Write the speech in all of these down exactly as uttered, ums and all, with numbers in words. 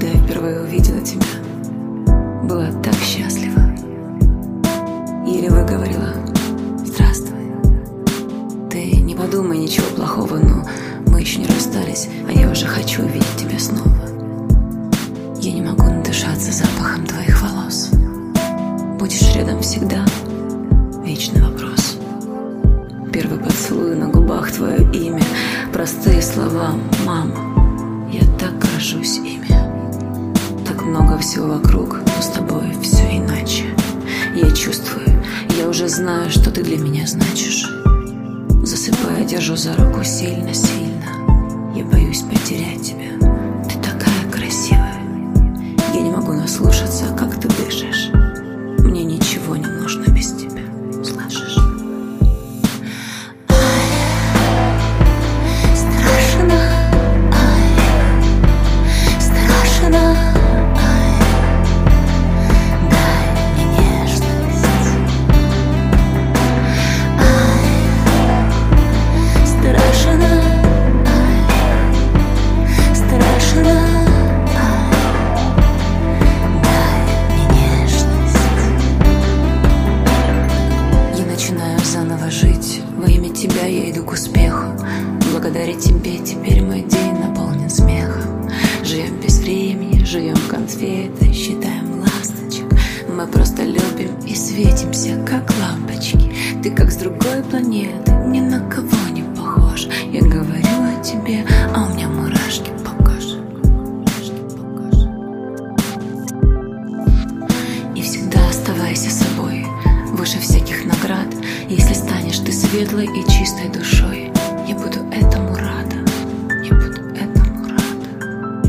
Когда я впервые увидела тебя, была так счастлива. Еле выговорила: здравствуй. Ты не подумай ничего плохого, но мы еще не расстались, а я уже хочу увидеть тебя снова. Я не могу надышаться запахом твоих волос. Будешь рядом всегда, вечный вопрос. Первый поцелуй на губах, твое имя, простые слова: мама, я так горжусь ими. Так много всего вокруг, но с тобой все иначе. Я чувствую, я уже знаю, что ты для меня значишь. Засыпая, держу за руку сильно-сильно. Я боюсь потерять тебя. Ты такая красивая. Я не могу наслушаться, как ты дышишь. Мне ничего не нужно без тебя, слышишь? Во имя тебя я иду к успеху. Благодаря тебе теперь мой день наполнен смехом. Живем без времени, живем конфеты, считаем ласточек. Мы просто любим и светимся, как лампочки. Ты как с другой планеты, ни на кого не похож. Я говорю о тебе, а у меня мурашки по коже. И всегда оставайся собой, выше всяких наград. Если станешь ты светлой и чистой душой, я буду этому рада, я буду этому рада.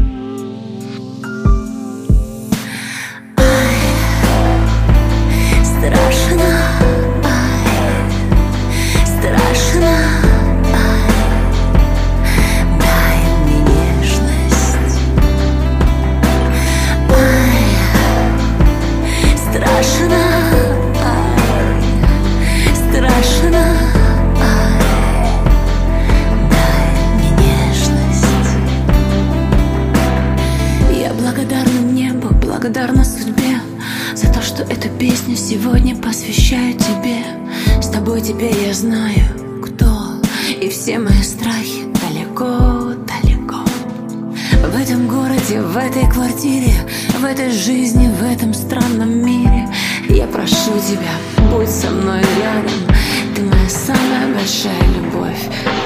Ай, страшно, ай, страшно, ай, дай мне нежность. Ай, страшно. Страшно, ай, дай мне нежность. Я благодарна небу, благодарна судьбе за то, что эту песню сегодня посвящаю тебе. С тобой теперь я знаю, кто, и все мои страхи далеко, далеко. В этом городе, в этой квартире, в этой жизни, в этом странном мире я прошу тебя, будь со мной рядом. Ты моя самая большая любовь.